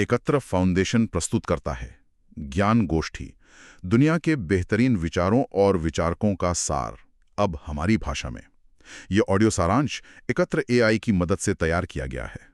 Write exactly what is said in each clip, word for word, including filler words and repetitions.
एकत्र फाउंडेशन प्रस्तुत करता है। ज्ञान गोष्ठी, दुनिया के बेहतरीन विचारों और विचारकों का सार, अब हमारी भाषा में। यह ऑडियो सारांश एकत्र एआई की मदद से तैयार किया गया है।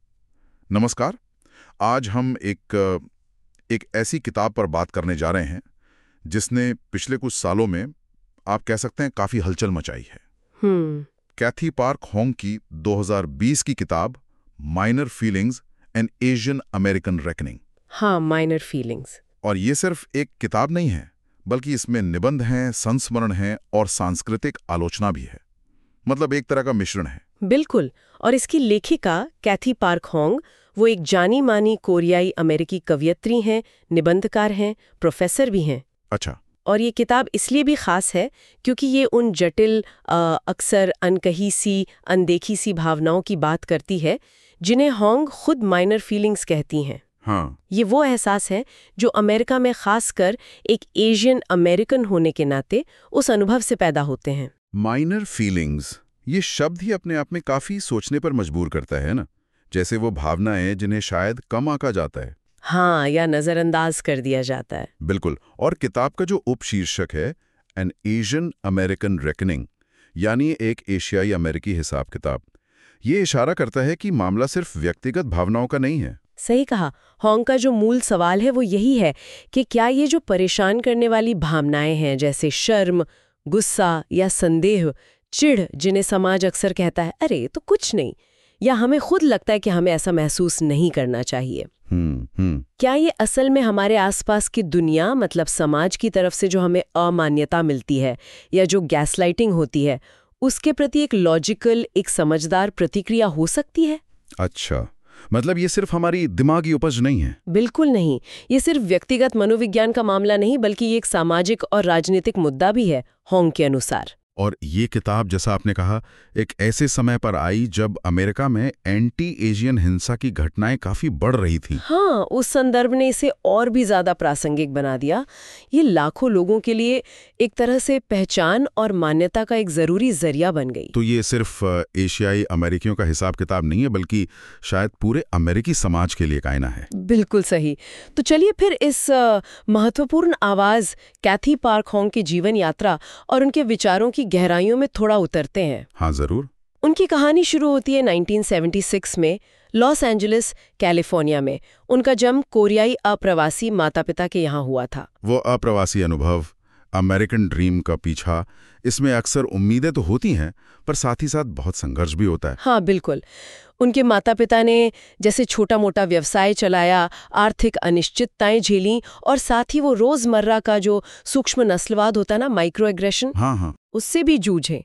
नमस्कार, आज हम एक एक ऐसी किताब पर बात करने जा रहे हैं जिसने पिछले कुछ सालों में, आप कह सकते हैं, काफी हलचल मचाई है। हम्म कैथी पार्क होंग की दो हज़ार बीस की किताब minor feelings an Asian American reckoning. हाँ, माइनर फीलिंग्स। और ये सिर्फ एक किताब नहीं है, बल्कि इसमें निबंध हैं, संस्मरण हैं और सांस्कृतिक आलोचना भी है। मतलब एक तरह का मिश्रण है। बिल्कुल। और इसकी लेखिका कैथी पार्क होंग, वो एक जानी मानी कोरियाई अमेरिकी कवयित्री हैं, निबंधकार हैं, प्रोफेसर भी हैं। अच्छा। और ये किताब इसलिए भी खास है क्योंकि ये उन जटिल, अक्सर अनकही सी, अनदेखी सी भावनाओं की बात करती है जिन्हें होंग खुद माइनर फीलिंग्स कहती हैं। हाँ। ये वो एहसास है जो अमेरिका में खासकर एक एशियन अमेरिकन होने के नाते उस अनुभव से पैदा होते हैं। माइनर फीलिंग्स, ये शब्द ही अपने आप में काफी सोचने पर मजबूर करता है ना। जैसे वो भावनाएं जिन्हें शायद कम आंका जाता है। हाँ, या नजरअंदाज कर दिया जाता है। बिल्कुल। और किताब का जो उपशीर्षक है, एन एशियन अमेरिकन रेकनिंग, यानी एक एशियाई अमेरिकी हिसाब किताब, ये इशारा करता है कि मामला सिर्फ व्यक्तिगत भावनाओं का नहीं है। सही कहा। होंग का जो मूल सवाल है वो यही है कि क्या ये जो परेशान करने वाली भावनाएं हैं, जैसे शर्म, गुस्सा या संदेह, चिढ़, जिन्हें समाज अक्सर कहता है अरे तो कुछ नहीं, या हमें खुद लगता है कि हमें ऐसा महसूस नहीं करना चाहिए, हम्म हम्म क्या ये असल में हमारे आसपास की दुनिया, मतलब समाज की तरफ से जो हमें अमान्यता मिलती है या जो गैसलाइटिंग होती है, उसके प्रति एक लॉजिकल, एक समझदार प्रतिक्रिया हो सकती है? अच्छा, मतलब ये सिर्फ हमारी दिमागी उपज नहीं है? बिल्कुल नहीं। ये सिर्फ व्यक्तिगत मनोविज्ञान का मामला नहीं, बल्कि ये एक सामाजिक और राजनीतिक मुद्दा भी है होंग के अनुसार। और ये किताब, जैसा आपने कहा, एक ऐसे समय पर आई जब अमेरिका में एंटी एशियन हिंसा की घटनाएं काफी बढ़ रही थीं। हाँ, उस संदर्भ ने इसे और भी ज्यादा प्रासंगिक बना दिया। ये लाखों लोगों के लिए एक तरह से पहचान और मान्यता का एक जरूरी जरिया बन गई। तो ये सिर्फ एशियाई अमेरिकियों का हिसाब किताब नहीं है, बल्कि शायद पूरे अमेरिकी समाज के लिए एक आईना है। बिल्कुल सही। तो चलिए फिर इस आ, महत्वपूर्ण आवाज कैथी पार्क होंग की जीवन यात्रा और उनके विचारों की गहराइयों में थोड़ा उतरते हैं। हाँ, जरूर। उनकी कहानी शुरू होती है उन्नीस सौ छिहत्तर में, लॉस एंजलिस, कैलिफोर्निया में। उनका जन्म कोरियाई अप्रवासी माता-पिता के यहाँ हुआ था। वो अप्रवासी अनुभव, अमेरिकन ड्रीम का पीछा, इसमें अक्सर उम्मीदें तो होती हैं, पर साथ ही साथ बहुत संघर्ष भी होता है। हाँ, बिल्कुल। उनके माता-पिता ने जैसे छोटा मोटा व्यवसाय चलाया, आर्थिक अनिश्चितताएं झेली, और साथ ही वो रोजमर्रा का जो सूक्ष्म नस्लवाद होता है ना, माइक्रो एग्रेशन, हाँ हाँ उससे भी जूझे।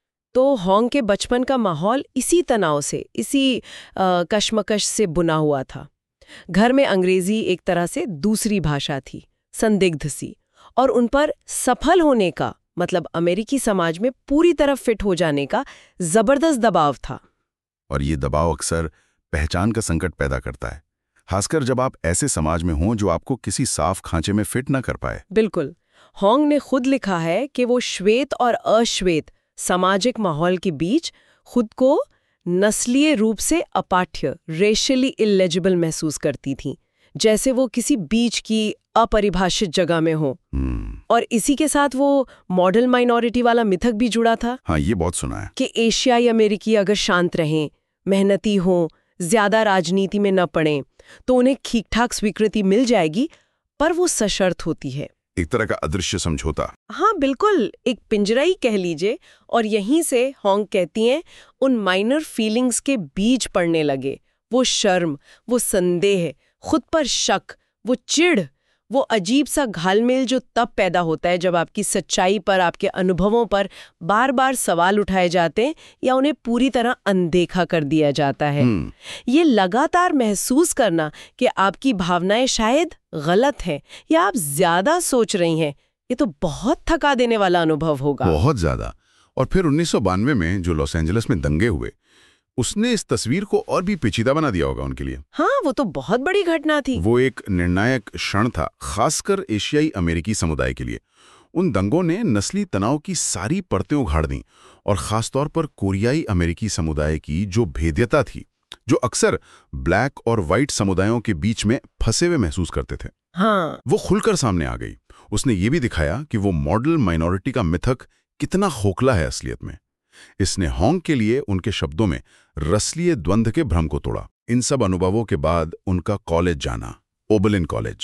तो होंग के बचपन का माहौल इसी तनाव से, इसी आ, कश्मकश से बुना हुआ था। घर में अंग्रेजी एक तरह से दूसरी भाषा थी, संदिग्ध सी, और उन पर सफल होने का, मतलब अमेरिकी समाज में पूरी तरह फिट हो जाने का जबरदस्त दबाव था। और ये दबाव अक्सर पहचान का संकट पैदा करता है, खासकर जब आप ऐसे समाज में हों जो आपको किसी साफ खांचे में फिट ना कर पाए। बिल्कुल। होंग ने खुद लिखा है कि वो श्वेत और अश्वेत सामाजिक माहौल के बीच खुद को नस्लीय रूप से अपाठ्य, रेशियली इलेजिबल महसूस करती थी, जैसे वो किसी बीच की अपरिभाषित जगह में हो। और इसी के साथ वो मॉडल माइनॉरिटी वाला मिथक भी जुड़ा था। हाँ, ये बहुत सुना है कि एशियाई अमेरिकी अगर शांत रहें, मेहनती हों, ज्यादा राजनीति में न पड़ें, तो उन्हें ठीक ठाक स्वीकृति मिल जाएगी, पर वो सशर्त होती है। एक तरह का अदृश्य समझौता। हाँ, बिल्कुल, एक पिंजरा ही कह लीजिए। और यहीं से होंग कहती हैं उन माइनर फीलिंग्स के बीज पड़ने लगे। वो शर्म, वो संदेह, खुद पर शक, वो चिढ़, वो अजीब सा घालमेल जो तब पैदा होता है जब आपकी सच्चाई पर, आपके अनुभवों पर बार बार सवाल उठाए जाते हैं या उन्हें पूरी तरह अनदेखा कर दिया जाता है। ये लगातार महसूस करना कि आपकी भावनाएं शायद गलत हैं या आप ज्यादा सोच रही हैं, ये तो बहुत थका देने वाला अनुभव होगा। बहुत ज्यादा। और फिर उन्नीस सौ बानवे में जो लॉस एंजलिस में दंगे हुए, उसने इस तस्वीर को और भी पेचीदा बना दिया होगा उनके लिए। हाँ, वो तो बहुत बड़ी घटना थी। वो एक निर्णायक क्षण था, खासकर एशियाई अमेरिकी समुदाय के लिए। उन दंगों ने नस्ली तनाव की सारी परतें उघाड़ दी और खासतौर पर कोरियाई अमेरिकी समुदाय की जो भेद्यता थी, जो अक्सर ब्लैक और वाइट समुदायों के बीच में फंसे हुए महसूस करते थे। हाँ, वो खुलकर सामने आ गई। उसने ये भी दिखाया कि वो मॉडल माइनॉरिटी का मिथक कितना खोखला है असलियत में। इसने हॉन्ग के लिए उनके शब्दों में रसलीय द्वंद्व के भ्रम को तोड़ा। इन सब अनुभवों के बाद उनका कॉलेज जाना, ओबलिन कॉलेज,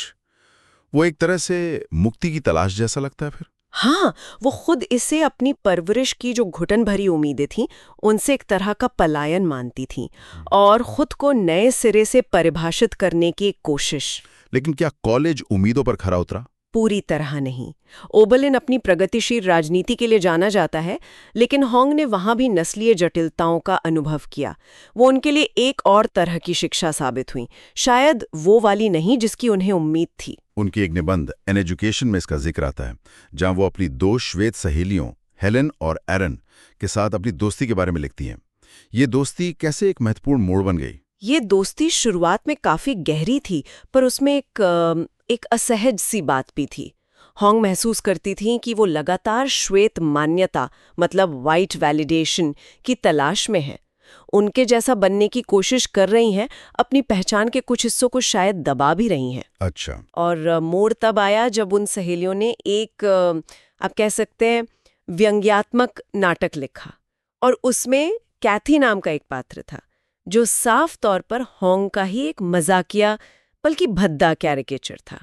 वो एक तरह से मुक्ति की तलाश जैसा लगता है फिर। हाँ, वो खुद इसे अपनी परवरिश की जो घुटन भरी उम्मीदें थीं, उनसे एक तरह का पलायन मानती थीं और खुद को नए सिरे से परिभाषित करने की एक कोशिश। लेकिन क्या कॉलेज उम्मीदों पर खरा उतरा? पूरी तरह नहीं। ओबलिन अपनी प्रगतिशील राजनीति के लिए जाना जाता है, लेकिन हॉन्ग ने वहां भी नस्लीय जटिलताओं का अनुभव किया। वो उनके लिए एक और तरह की शिक्षा साबित हुई, शायद वो वाली नहीं जिसकी उन्हें उम्मीद थी। उनकी एक निबंध एन एजुकेशन में इसका जिक्र आता है, जहां वो अपनी दो श्वेत सहेलियों हेलेन और एरन के साथ अपनी दोस्ती के बारे में लिखती हैं। ये दोस्ती कैसे एक महत्वपूर्ण मोड़ बन गई? ये दोस्ती शुरुआत में काफी गहरी थी, पर उसमें एक एक असहज सी बात भी थी। हॉन्ग महसूस करती थी कि वो लगातार श्वेत मान्यता, मतलब वाइट वैलिडेशन की तलाश में है। उनके जैसा बनने की कोशिश कर रही हैं, अपनी पहचान के कुछ हिस्सों को शायद दबा भी रही हैं। अच्छा। और मोड़ तब आया जब उन सहेलियों ने एक, आप कह सकते हैं, व्यंग्यात्मक नाटक लिखा, और उसमें कैथी नाम का एक पात्र था जो साफ तौर पर हॉन्ग का ही एक मजाकिया बल्कि भद्दा कैरिकेचर था।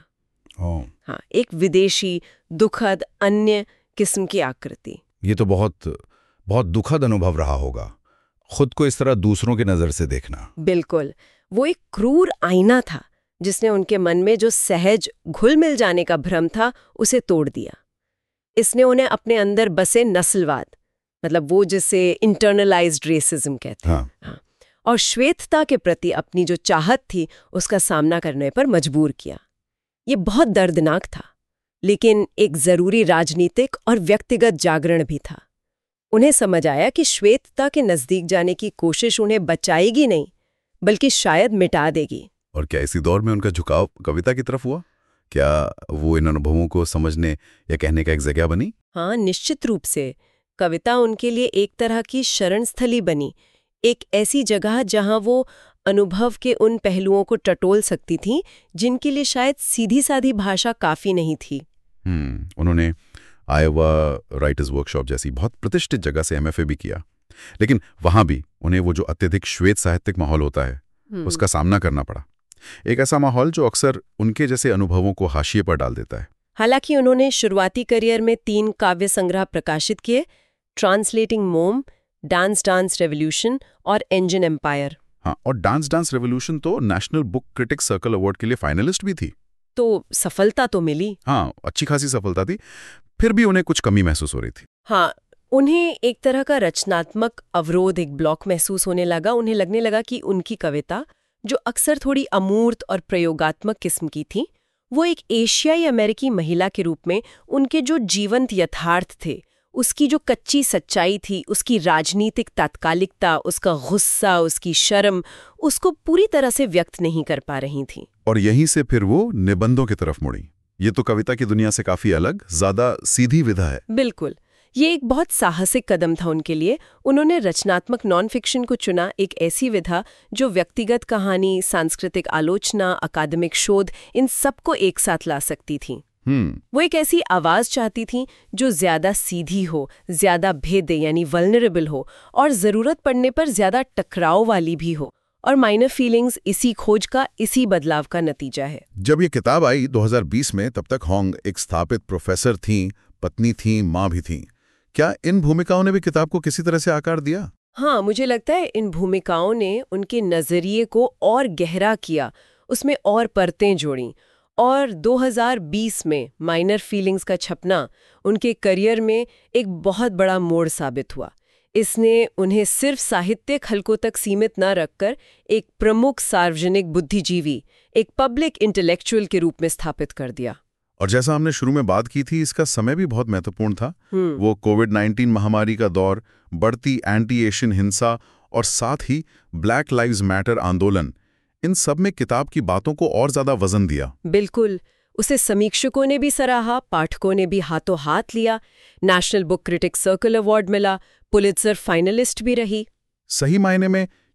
हाँ, एक विदेशी, दुखद, अन्य किस्म की आकृति। ये तो बहुत बहुत दुखद अनुभव रहा होगा, खुद को इस तरह दूसरों की नजर से देखना। बिल्कुल, वो एक क्रूर आईना था जिसने उनके मन में जो सहज घुल मिल जाने का भ्रम था उसे तोड़ दिया। इसने उन्हें अपने अंदर बसे नस्लवाद, मतलब वो जिसे इंटरनलाइज्ड रेसिज्म कहते हैं, हाँ। हाँ, और श्वेतता के प्रति अपनी जो चाहत थी उसका सामना करने पर मजबूर किया। ये बहुत दर्दनाक था, लेकिन एक जरूरी राजनीतिक और व्यक्तिगत जागरण भी था। उन्हें समझ आया कि श्वेतता के नजदीक जाने की कोशिश उन्हें बचाएगी नहीं, बल्कि शायद मिटा देगी। और क्या इसी दौर में उनका झुकाव कविता की तरफ हुआ? क्या वो इन अनुभवों को समझने या कहने का एक जगह बनी? हाँ, निश्चित रूप से। कविता उनके लिए एक तरह की शरण स्थली बनी, एक ऐसी जगह जहां वो अनुभव के उन पहलुओं को टटोल सकती थीं जिनके लिए शायद सीधी साधी भाषा काफी नहीं थी। हम्म उन्होंने आयोवा राइटर्स वर्कशॉप जैसी बहुत प्रतिष्ठित जगह से एमएफए भी किया, लेकिन वहां भी उन्हें वो जो अत्यधिक श्वेत साहित्यिक माहौल होता है उसका सामना करना पड़ा। एक ऐसा माहौल जो अक्सर उनके जैसे अनुभवों को हाशिए पर डाल देता है। हालांकि उन्होंने शुरुआती करियर में तीन काव्य संग्रह प्रकाशित किए, translating mom, dance dance revolution और इंजन एम्पायर। हाँ, और डांस डांस रेवोल्यूशन तो national book critics circle award के लिए फाइनलिस्ट भी थी। तो सफलता तो मिली। हाँ, अच्छी खासी सफलता थी, फिर भी उन्हें कुछ कमी महसूस हो रही थी। हाँ, उन्हें एक तरह का रचनात्मक अवरोध, एक ब्लॉक महसूस होने लगा। उन्हें लगने लगा कि उनकी कविता, जो अक्सर थोड़ी अमूर्त और प्रयोगात्मक किस्म की थी, वो एक एशियाई अमेरिकी महिला के रूप में उनके जो जीवंत यथार्थ थे, उसकी जो कच्ची सच्चाई थी, उसकी राजनीतिक तात्कालिकता, उसका गुस्सा, उसकी शर्म, उसको पूरी तरह से व्यक्त नहीं कर पा रही थी। और यहीं से फिर वो निबंधों की तरफ मुड़ी। ये तो कविता की दुनिया से काफी अलग, ज्यादा सीधी विधा है। बिल्कुल, ये एक बहुत साहसिक कदम था उनके लिए। उन्होंने रचनात्मक नॉन फिक्शन को चुना, एक ऐसी विधा जो व्यक्तिगत कहानी, सांस्कृतिक आलोचना, अकादमिक शोध, इन सबको एक साथ ला सकती थी। हम्म वो एक ऐसी आवाज चाहती थी जो ज्यादा सीधी हो, ज्यादा भेदे यानी वल्नरेबल हो, और जरूरत पड़ने पर ज्यादा टकराव वाली भी हो। और माइनर फीलिंग्स इसी खोज का, इसी बदलाव का नतीजा है। जब ये किताब आई दो हज़ार बीस में, तब तक हॉन्ग एक स्थापित प्रोफेसर थीं, पत्नी थीं, माँ भी थीं। क्या इन भूमिकाओं ने भी किताब को किसी तरह से आकार दिया? हाँ, मुझे लगता है इन भूमिकाओं ने उनके नजरिए को और गहरा किया, उसमें और परतें जोड़ी। और दो हज़ार बीस में माइनर फीलिंग्स का छपना उनके करियर में एक बहुत बड़ा मोड़ साबित हुआ। इसने उन्हें सिर्फ साहित्यिक हलकों तक सीमित न रखकर एक प्रमुख सार्वजनिक बुद्धिजीवी, एक पब्लिक इंटेलेक्चुअल के रूप में स्थापित कर दिया। और जैसा हमने शुरू में बात की थी, इसका समय भी बहुत महत्वपूर्ण था। वो कोविड नाइन्टीन महामारी का दौर, बढ़ती एंटी एशियन हिंसा और साथ ही ब्लैक लाइव्स मैटर आंदोलन, इन सब में किताब की बातों को और ज्यादा वजन दिया। बिल्कुल, उसे समीक्षकों ने भी सराहा, पाठकों ने भी हाथों हाथ लिया। National book critics circle award मिला, पुलित्जर फाइनलिस्ट भी रही। सही मायने में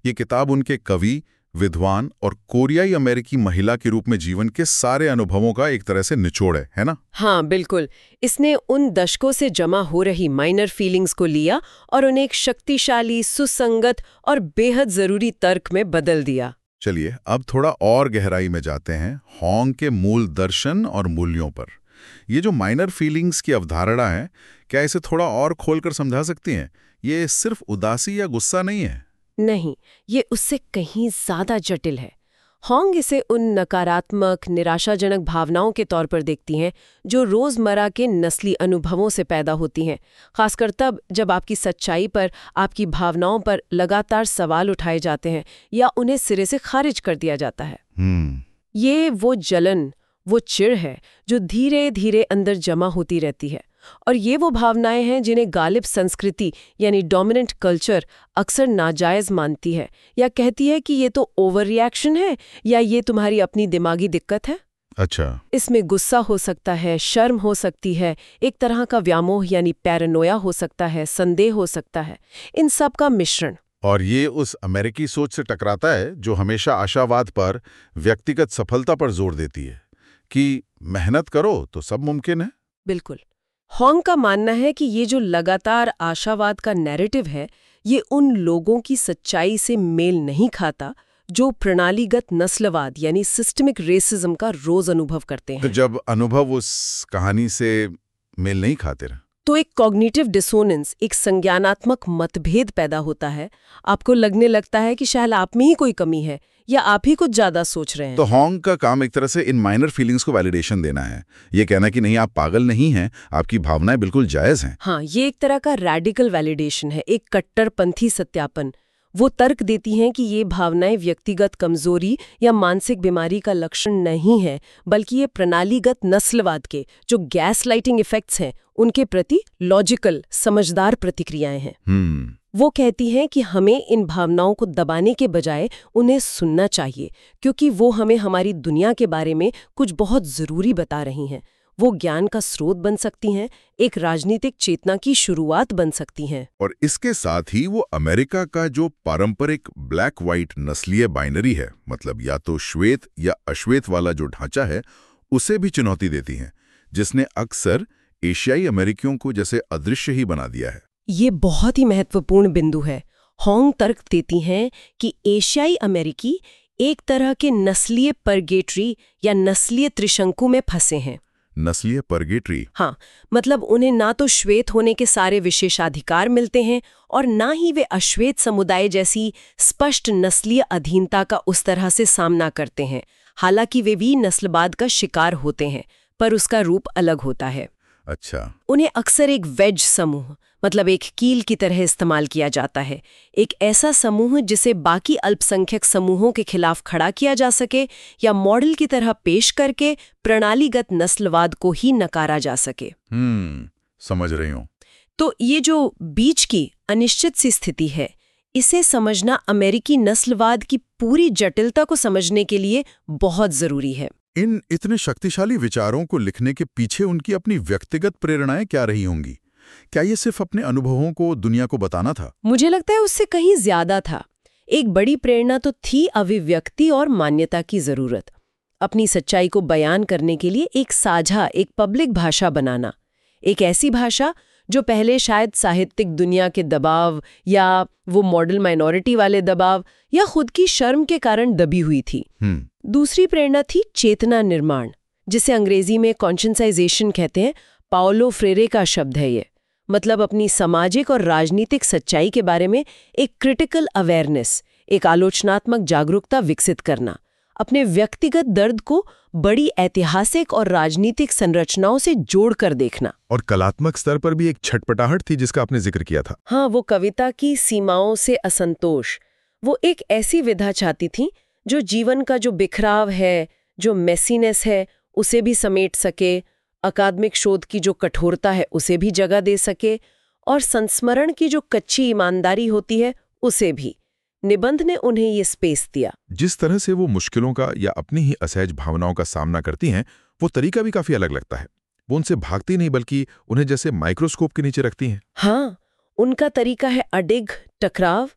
ये किताब उनके कवि, विद्वान और कोरियाई अमेरिकी महिला के रूप में जीवन के सारे अनुभवों का एक तरह से निचोड़ है, है ना? हाँ बिल्कुल। इसने उन दशकों से जमा हो रही माइनर फीलिंग्स को लिया और उन्हें एक शक्तिशाली, सुसंगत और बेहद जरूरी तर्क में बदल दिया। चलिए अब थोड़ा और गहराई में जाते हैं हॉन्ग के मूल दर्शन और मूल्यों पर। ये जो माइनर फीलिंग्स की अवधारणा है, क्या इसे थोड़ा और खोलकर समझा सकती हैं? ये सिर्फ उदासी या गुस्सा नहीं है। नहीं, ये उससे कहीं ज्यादा जटिल है। हॉन्ग इसे उन नकारात्मक, निराशाजनक भावनाओं के तौर पर देखती हैं जो रोजमर्रा के नस्ली अनुभवों से पैदा होती हैं, खासकर तब जब आपकी सच्चाई पर, आपकी भावनाओं पर लगातार सवाल उठाए जाते हैं या उन्हें सिरे से खारिज कर दिया जाता है। हम्म ये वो जलन, वो चिढ़ है जो धीरे धीरे अंदर जमा होती रहती है, और ये वो भावनाएं हैं जिन्हें गालिब संस्कृति यानी डोमिनेंट कल्चर अक्सर नाजायज मानती है या कहती है कि ये तो ओवर रिएक्शन है या ये तुम्हारी अपनी दिमागी दिक्कत है। अच्छा। इसमें गुस्सा हो सकता है, शर्म हो सकती है, एक तरह का व्यामोह यानी पैरानोया हो सकता है, संदेह हो सकता है, इन सब का मिश्रण। और ये उस अमेरिकी सोच से टकराता है जो हमेशा आशावाद पर, व्यक्तिगत सफलता पर जोर देती है कि मेहनत करो तो सब मुमकिन है। बिल्कुल। हॉन्ग का मानना है कि ये जो लगातार आशावाद का नैरेटिव है, ये उन लोगों की सच्चाई से मेल नहीं खाता जो प्रणालीगत नस्लवाद यानी सिस्टमिक रेसिज्म का रोज अनुभव करते हैं। तो जब अनुभव उस कहानी से मेल नहीं खाते रहे तो एक कॉग्निटिव डिसोनेंस, एक संज्ञानात्मक मतभेद पैदा होता है। आपको लगने लगता है कि शायद आप में ही कोई कमी है या आप ही कुछ ज्यादा सोच रहे हैं। तो हॉन्ग का काम एक तरह से इन माइनर फीलिंग्स को वैलिडेशन देना है, ये कहना कि नहीं आप पागल नहीं हैं, आपकी भावनाएं बिल्कुल जायज हैं। हाँ, ये एक तरह का रैडिकल वैलिडेशन है, एक कट्टरपंथी सत्यापन। वो तर्क देती हैं कि ये भावनाएं व्यक्तिगत कमजोरी या मानसिक बीमारी का लक्षण नहीं है, बल्कि ये प्रणालीगत नस्लवाद के जो गैस लाइटिंग इफेक्ट्स हैं उनके प्रति लॉजिकल, समझदार प्रतिक्रियाएं हैं। हम्म वो कहती हैं कि हमें इन भावनाओं को दबाने के बजाय उन्हें सुनना चाहिए, क्योंकि वो हमें हमारी दुनिया के बारे में कुछ बहुत जरूरी बता रही हैं। वो ज्ञान का स्रोत बन सकती हैं, एक राजनीतिक चेतना की शुरुआत बन सकती हैं। और इसके साथ ही वो अमेरिका का जो पारंपरिक ब्लैक व्हाइट नस्लीय बाइनरी है, मतलब या तो श्वेत या अश्वेत वाला जो ढांचा है, उसे भी चुनौती देती हैं, जिसने अक्सर एशियाई अमेरिकियों को जैसे अदृश्य ही बना दिया है। ये बहुत ही महत्वपूर्ण बिंदु है। हॉन्ग तर्क देती हैं कि एशियाई अमेरिकी एक तरह के नस्लीय परगेटरी या नस्लीय त्रिशंकु में फंसे हैं। नस्लीय परगेटरी? हाँ, मतलब उन्हें ना तो श्वेत होने के सारे विशेषाधिकार मिलते हैं और ना ही वे अश्वेत समुदाय जैसी स्पष्ट नस्लीय अधीनता का उस तरह से सामना करते हैं। हालांकि वे भी नस्लवाद का शिकार होते हैं, पर उसका रूप अलग होता है। अच्छा। उन्हें अक्सर एक वेज समूह, मतलब एक कील की तरह इस्तेमाल किया जाता है, एक ऐसा समूह जिसे बाकी अल्पसंख्यक समूहों के खिलाफ खड़ा किया जा सके या मॉडल की तरह पेश करके प्रणालीगत नस्लवाद को ही नकारा जा सके। हम्म समझ रही हूँ। तो ये जो बीच की अनिश्चित सी स्थिति है, इसे समझना अमेरिकी नस्लवाद की पूरी जटिलता को समझने के लिए बहुत जरूरी है। इन इतने शक्तिशाली विचारों को लिखने के पीछे उनकी अपनी व्यक्तिगत प्रेरणाएं क्या रही होंगी? क्या ये सिर्फ अपने अनुभवों को दुनिया को बताना था? मुझे लगता है उससे कहीं ज्यादा था। एक बड़ी प्रेरणा तो थी अभिव्यक्ति और मान्यता की जरूरत, अपनी सच्चाई को बयान करने के लिए एक साझा, एक पब्लिक भाषा बनाना, एक ऐसी भाषा जो पहले शायद साहित्यिक दुनिया के दबाव या वो मॉडल माइनॉरिटी वाले दबाव या खुद की शर्म के कारण दबी हुई थी। दूसरी प्रेरणा थी चेतना निर्माण, जिसे अंग्रेजी में कॉन्शियंसाइजेशन कहते हैं। पाओलो फ्रेरे का शब्द है ये। मतलब अपनी सामाजिक और राजनीतिक सच्चाई के बारे में एक क्रिटिकल अवेयरनेस, एक आलोचनात्मक जागरूकता विकसित करना, अपने व्यक्तिगत दर्द को बड़ी ऐतिहासिक और राजनीतिक संरचनाओं से जोड़कर देखना। और कलात्मक स्तर पर भी एक छटपटाहट थी जिसका आपने जिक्र किया था। हाँ, वो कविता की सीमाओं से असंतोष। वो एक ऐसी विधा चाहती थी जो जीवन का जो बिखराव है, जो मेसीनेस है, उसे भी समेट सके, अकादमिक शोध की जो कठोरता है उसे भी जगह दे सके, और संस्मरण की जो कच्ची ईमानदारी होती है उसे भी। निबंध ने उन्हें ये स्पेस दिया। जिस तरह से वो मुश्किलों का या अपनी ही असहज भावनाओं का सामना करती हैं, वो तरीका भी काफी अलग लगता है। वो उनसे भागती नहीं बल्कि उन्हें जैसे माइक्रोस्कोप के नीचे रखती हैं। हाँ, उनका तरीका है अडिग, टकराव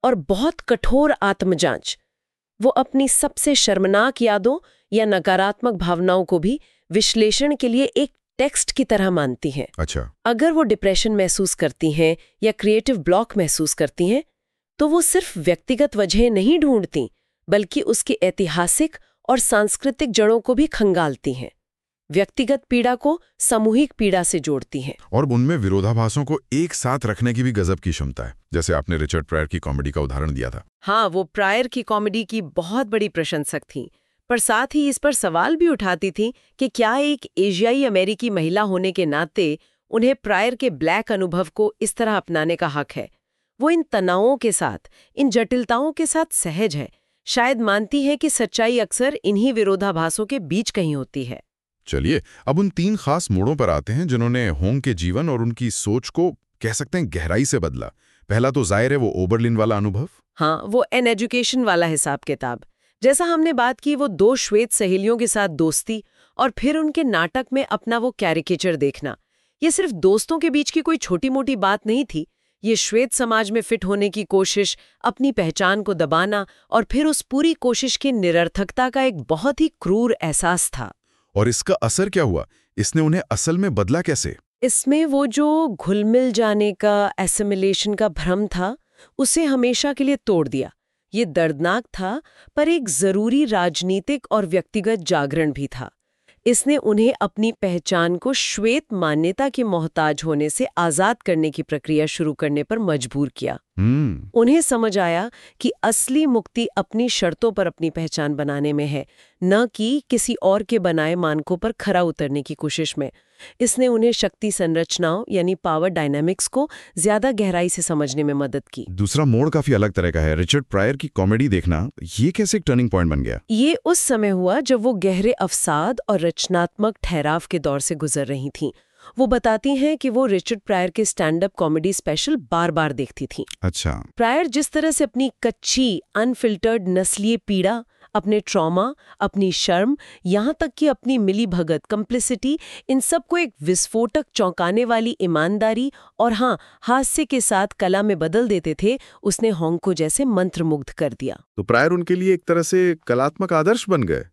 और बहुत कठोर आत्मजांच। वो अपनी सबसे शर्मनाक यादों या नकारात्मक भावनाओं को भी विश्लेषण के लिए एक टेक्स्ट की तरह मानती हैं। अच्छा। अगर वो डिप्रेशन महसूस करती हैं या क्रिएटिव ब्लॉक महसूस करती हैं, तो वो सिर्फ व्यक्तिगत वजह नहीं ढूंढती, बल्कि उसकी ऐतिहासिक और सांस्कृतिक जड़ों को भी खंगालती हैं। व्यक्तिगत पीड़ा को सामूहिक पीड़ा से जोड़ती हैं। और उनमें विरोधाभासों को एक साथ रखने की भी गजब की क्षमता है, जैसे आपने रिचर्ड प्रायर की कॉमेडी का उदाहरण दिया था। हाँ, वो प्रायर की कॉमेडी की बहुत बड़ी प्रशंसक थी, पर साथ ही इस पर सवाल भी उठाती थी कि क्या एक एशियाई अमेरिकी महिला होने के नाते उन्हें प्रायर के ब्लैक अनुभव को इस तरह अपनाने का हक है। वो इन तनावों के साथ, इन जटिलताओं के साथ सहज है, शायद मानती है कि सच्चाई अक्सर इन्हीं विरोधाभासों के बीच कहीं होती है। चलिए अब उन तीन खास मोड़ों पर आते हैं जिन्होंने होंग के जीवन और उनकी सोच को कह सकते हैं गहराई से बदला। पहला तो जाहिर है वो ओबरलिन वाला अनुभव। हाँ, वो एन एजुकेशन वाला हिसाब किताब। जैसा हमने बात की, वो दो श्वेत सहेलियों के साथ दोस्ती और फिर उनके नाटक में अपना वो कैरिकेचर देखना, ये सिर्फ दोस्तों के बीच की कोई छोटी मोटी बात नहीं थी। ये श्वेत समाज में फिट होने की कोशिश, अपनी पहचान को दबाना और फिर उस पूरी कोशिश की निरर्थकता का एक बहुत ही क्रूर एहसास था। और इसका असर क्या हुआ? इसने उन्हें असल में बदला कैसे? इसमें वो जो घुल-मिल जाने का, एसिमिलेशन का भ्रम था, उसे हमेशा के लिए तोड़ दिया। ये दर्दनाक था, पर एक जरूरी राजनीतिक और व्यक्तिगत जागरण भी था। इसने उन्हें अपनी पहचान को श्वेत मान्यता के मोहताज होने से आजाद करने की प्रक्रिया शुरू करने पर मजबूर किया। hmm. उन्हें समझ आया कि असली मुक्ति अपनी शर्तों पर अपनी पहचान बनाने में है, न कि किसी और के बनाए मानकों पर खरा उतरने की कोशिश में। इसने उन्हें शक्ति संरचनाओं यानी पावर डायनामिक्स को ज्यादा गहराई से समझने में मदद की। दूसरा मोड़ काफी अलग तरह का है। रिचर्ड प्रायर की कॉमेडी देखना, ये कैसे एक टर्निंग पॉइंट बन गया? ये उस समय हुआ जब वो गहरे अवसाद और रचनात्मक ठहराव के दौर से गुजर रही थीं। वो बताती हैं कि वो रिचर्ड प्रायर के स्टैंड अप कॉमेडी स्पेशल बार बार देखती थीं। अच्छा। प्रायर जिस तरह से अपनी कच्ची अनफिल्टर्ड नस्लीय पीड़ा, अपने ट्रॉमा, अपनी शर्म, यहाँ तक कि अपनी मिली भगत कंप्लिसिटी, इन सब को एक विस्फोटक चौंकाने वाली ईमानदारी और हाँ हास्य के साथ कला में बदल देते थे, उसने होंग को जैसे मंत्रमुग्ध कर दिया। तो प्रायर उनके लिए एक तरह से कलात्मक आदर्श बन गए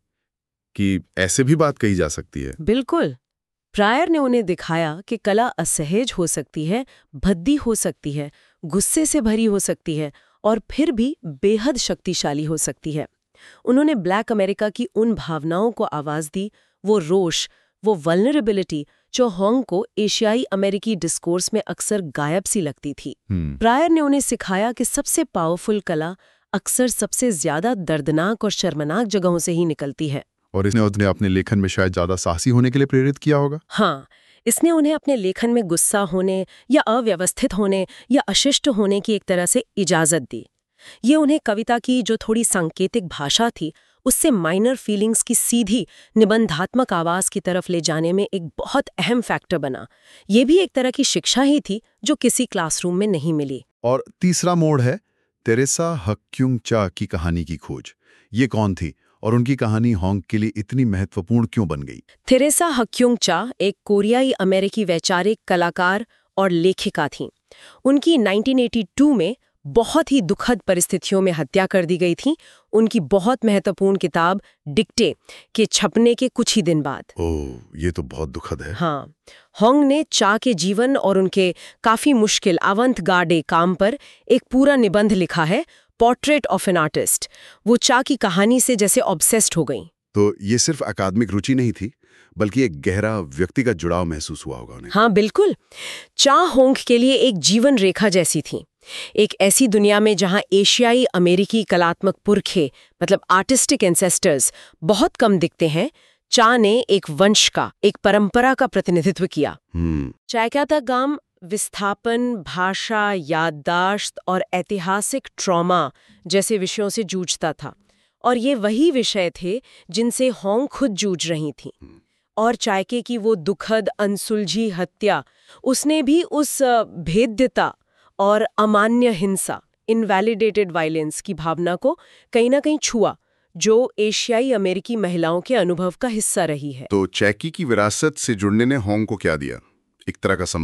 कि ऐसे भी बात कही जा सकती है। बिल्कुल। प्रायर ने उन्हें दिखाया कि कला असहज हो सकती है, भद्दी हो सकती है, गुस्से से भरी हो सकती है और फिर भी बेहद शक्तिशाली हो सकती है। उन्होंने ब्लैक अमेरिका की उन भावनाओं को आवाज दी, वो रोष, वो वल्नरेबिलिटी जो होंग को एशियाई अमेरिकी डिस्कोर्स में अक्सर गायब सी लगती थी। hmm. प्रायर ने उन्हें सिखाया कि सबसे पावरफुल कला अक्सर सबसे ज्यादा दर्दनाक और शर्मनाक जगहों से ही निकलती है। और इसने उन्हें अपने लेखन में शायद ज्यादा साहसी होने के लिए प्रेरित किया होगा। हाँ, इसने उन्हें अपने लेखन में गुस्सा होने या अव्यवस्थित होने या अशिष्ट होने की एक तरह से इजाजत दी। ये उन्हें कविता की जो थोड़ी सांकेतिक भाषा थी, उससे माइनर फीलिंग्स की सीधी निबंधात्मक आवाज की तरफ ले जाने में एक बहुत अहम फैक्टर बना। ये भी एक तरह की शिक्षा ही थी जो किसी क्लासरूम में नहीं मिली। और तीसरा मोड़ है तेरेसा हक्युंग चा की कहानी की खोज। ये कौन थी और उनकी कहानी होंग के लिए इतनी महत्वपूर्ण क्यों बन गई? तेरेसा हक्युंग चा एक कोरियाई अमेरिकी वैचारिक कलाकार और लेखिका थीं। उनकी उन्नीस सौ बयासी में बहुत ही दुखद परिस्थितियों में हत्या कर दी गई थी, उनकी बहुत महत्वपूर्ण किताब डिक्टे के छपने के कुछ ही दिन बाद। ओह, ये तो बहुत दुखद है। हाँ, होंग ने चा के जीवन और उनके काफी मुश्किल अवंत-गार्डे काम पर एक पूरा निबंध लिखा है, पोर्ट्रेट ऑफ एन आर्टिस्ट। वो चा की कहानी से जैसे ऑब्सेस्ड हो गई। तो ये सिर्फ अकादमिक रुचि नहीं थी, बल्कि एक गहरा व्यक्तिगत जुड़ाव महसूस हुआ होगा उन्हें। हाँ बिल्कुल, चा होंग के लिए एक जीवन रेखा जैसी थी। एक ऐसी दुनिया में जहां एशियाई अमेरिकी कलात्मक पुरखे, मतलब आर्टिस्टिक एंसेस्टर्स, बहुत कम दिखते हैं, चा ने एक वंश का, एक परंपरा का प्रतिनिधित्व किया। चायकाता गांव विस्थापन, भाषा, याददाश्त और ऐतिहासिक ट्रॉमा जैसे विषयों से जूझता था, और ये वही विषय थे जिनसे होंग खुद जूझ रही थीं। और चायके की वो दुखद अनसुलझी हत्या, उसने भी उस भेद्यता और अमान्य हिंसा, इनवैलिडेटेड वायलेंस की भावना को कहीं ना कहीं छुआ, जो एशियाई अमेरिकी महिलाओं के अनुभव का हिस्सा रही है। तो चैकी की विरासत से जुड़ने ने होंग को क्या दिया? एक तरह का संबल।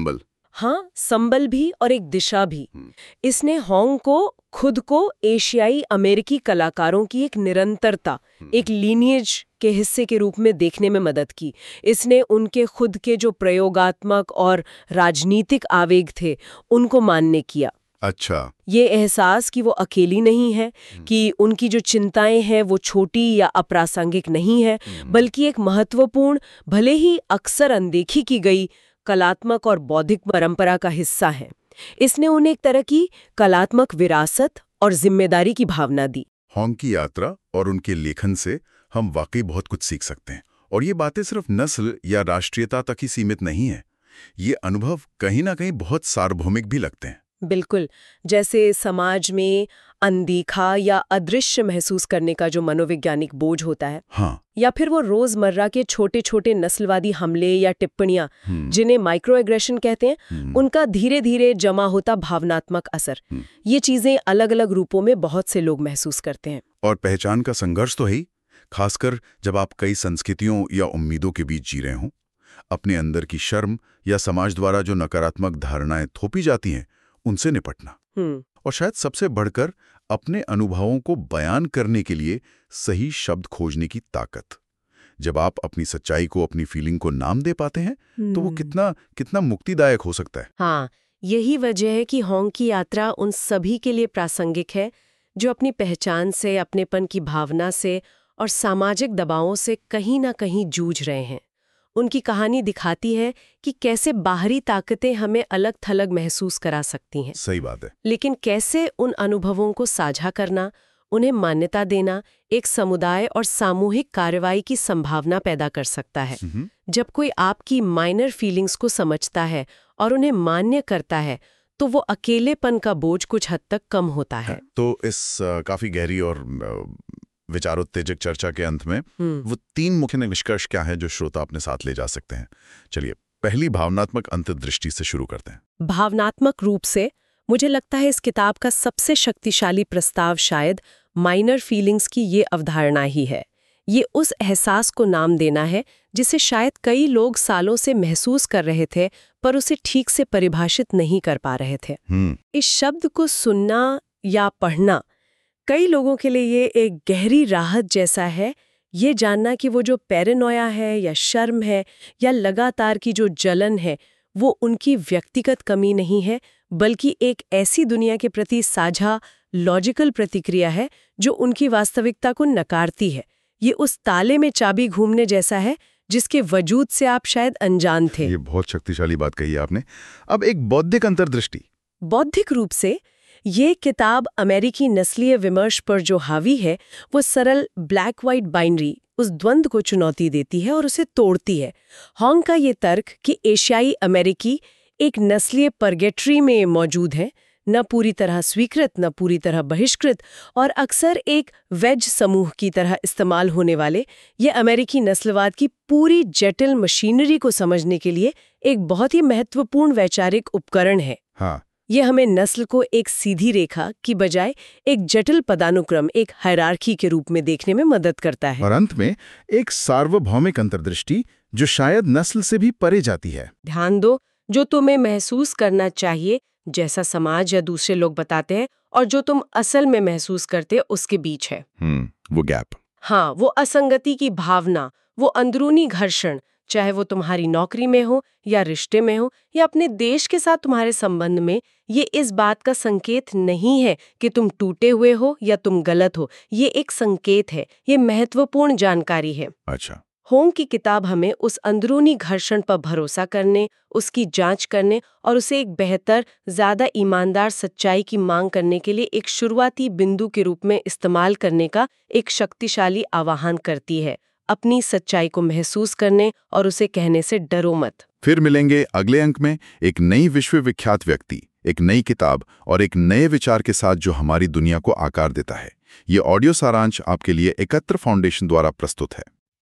हाँ, संबल भी और एक दिशा भी। इसने होंग को खुद को एशियाई अमेरिकी कलाकारों की एक निरंतरता, एक लीनिएज के हिस्से के रूप में देखने में मदद की। इसने उनके खुद के जो प्रयोगात्मक और राजनीतिक आवेग थे, उनको मान्य किया। अच्छा, ये एहसास कि वो अकेली नहीं है, कि उनकी जो चिंताएं हैं वो छोटी या अप्रासंगिक नहीं है, बल्कि एक महत्वपूर्ण, भले ही अक्सर अनदेखी की गई कलात्मक और बौद्धिक परंपरा का हिस्सा है। इसने उन्हें एक तरह की कलात्मक विरासत और जिम्मेदारी की भावना दी। होंग की यात्रा और उनके लेखन से हम वाकई बहुत कुछ सीख सकते हैं। और ये बातें सिर्फ नस्ल या राष्ट्रीयता तक ही सीमित नहीं है। ये अनुभव कहीं ना कहीं बहुत सार्वभौमिक भी लगते हैं। बिल्कुल, जैसे समाज में अनदेखा या अदृश्य महसूस करने का जो मनोवैज्ञानिक बोझ होता है, हाँ, या फिर वो रोजमर्रा के छोटे छोटे नस्लवादी हमले या टिप्पणियां जिन्हें माइक्रो एग्रेशन कहते हैं, उनका धीरे धीरे जमा होता भावनात्मक असर, ये चीजें अलग अलग रूपों में बहुत से लोग महसूस करते हैं। और पहचान का संघर्ष तो है ही, खासकर जब आप कई संस्कृतियों या उम्मीदों के बीच जी रहे हों। अपने अंदर की शर्म या समाज द्वारा जो नकारात्मक धारणाएं थोपी जाती हैं, उनसे निपटना। और शायद सबसे बढ़कर अपने अनुभवों को बयान करने के लिए सही शब्द खोजने की ताकत। जब आप अपनी सच्चाई को, अपनी फीलिंग को नाम दे पाते हैं, तो वो कितना कितना मुक्तिदायक हो सकता है। हाँ, यही वजह है कि होंग की यात्रा उन सभी के लिए प्रासंगिक है जो अपनी पहचान से, अपनेपन की भावना से और सामाजिक दबावों से कहीं ना कहीं जूझ रहे हैं। उनकी कहानी दिखाती है कि कैसे बाहरी ताकतें हमें अलग थलग महसूस करा सकती हैं। सही बात है। लेकिन कैसे उन अनुभवों को साझा करना, उन्हें मान्यता देना, एक समुदाय और सामूहिक कार्रवाई की संभावना पैदा कर सकता है। जब कोई आपकी माइनर फीलिंग्स को समझता है और उन्हें मान्य करता है, तो वो अकेलेपन का बोझ कुछ हद तक कम होता है। तो इस आ, काफी गहरी और विचारोत्तेजक चर्चा के अंत में वो तीन मुख्य निष्कर्ष क्या है जो श्रोता अपने साथ ले जा सकते हैं? चलिए, पहली भावनात्मक अंतर्दृष्टि से शुरू करते हैं। भावनात्मक रूप से मुझे लगता है इस किताब का सबसे शक्तिशाली प्रस्ताव शायद माइनर फीलिंग्स की ये अवधारणा ही है। ये उस एहसास को नाम देना है जिसे शायद कई लोग सालों से महसूस कर रहे थे, पर उसे ठीक से परिभाषित नहीं कर पा रहे थे। इस शब्द को सुनना या पढ़ना कई लोगों के लिए ये एक गहरी राहत जैसा है। ये जानना कि वो जो पैरानोया है या शर्म है या लगातार की जो जलन है, वो उनकी व्यक्तिगत कमी नहीं है, बल्कि एक ऐसी दुनिया के प्रति साझा लॉजिकल प्रतिक्रिया है जो उनकी वास्तविकता को नकारती है। ये उस ताले में चाबी घूमने जैसा है जिसके वजूद से आप शायद अनजान थे। ये बहुत शक्तिशाली बात कही आपने। अब एक बौद्धिक अंतर्दृष्टि। बौद्धिक रूप से ये किताब अमेरिकी नस्लीय विमर्श पर जो हावी है, वो सरल ब्लैक व्हाइट बाइनरी, उस द्वंद्व को चुनौती देती है और उसे तोड़ती है। होंग का ये तर्क कि एशियाई अमेरिकी एक नस्लीय परगेट्री में मौजूद है, न पूरी तरह स्वीकृत, न पूरी तरह बहिष्कृत, और अक्सर एक वेज समूह की तरह इस्तेमाल होने वाले, ये अमेरिकी नस्लवाद की पूरी जटिल मशीनरी को समझने के लिए एक बहुत ही महत्वपूर्ण वैचारिक उपकरण है। हाँ, ये हमें नस्ल को एक सीधी रेखा की बजाय एक जटिल पदानुक्रम, एक हायरार्की के रूप में देखने में मदद करता है। और अंत में एक सार्वभौमिक अंतर्दृष्टि जो शायद नस्ल से भी परे जाती है। ध्यान दो, जो तुम्हें महसूस करना चाहिए जैसा समाज या दूसरे लोग बताते हैं, और जो तुम असल में महसूस करते हो उसके बीच है। हम्म वो गैप। हाँ, वो असंगति की भावना, वो अंदरूनी घर्षण, चाहे वो तुम्हारी नौकरी में हो या रिश्ते में हो या अपने देश के साथ तुम्हारे संबंध में, ये इस बात का संकेत नहीं है कि तुम टूटे हुए हो या तुम गलत हो। ये एक संकेत है, ये महत्वपूर्ण जानकारी है। अच्छा। होंग की किताब हमें उस अंदरूनी घर्षण पर भरोसा करने, उसकी जांच करने और उसे एक बेहतर, ज्यादा ईमानदार सच्चाई की मांग करने के लिए एक शुरुआती बिंदु के रूप में इस्तेमाल करने का एक शक्तिशाली आह्वान करती है। अपनी सच्चाई को महसूस करने और उसे कहने से डरो मत। फिर मिलेंगे अगले अंक में एक नई विश्वविख्यात व्यक्ति, एक नई किताब और एक नए विचार के साथ जो हमारी दुनिया को आकार देता है। ये ऑडियो सारांश आपके लिए एकत्र फाउंडेशन द्वारा प्रस्तुत है।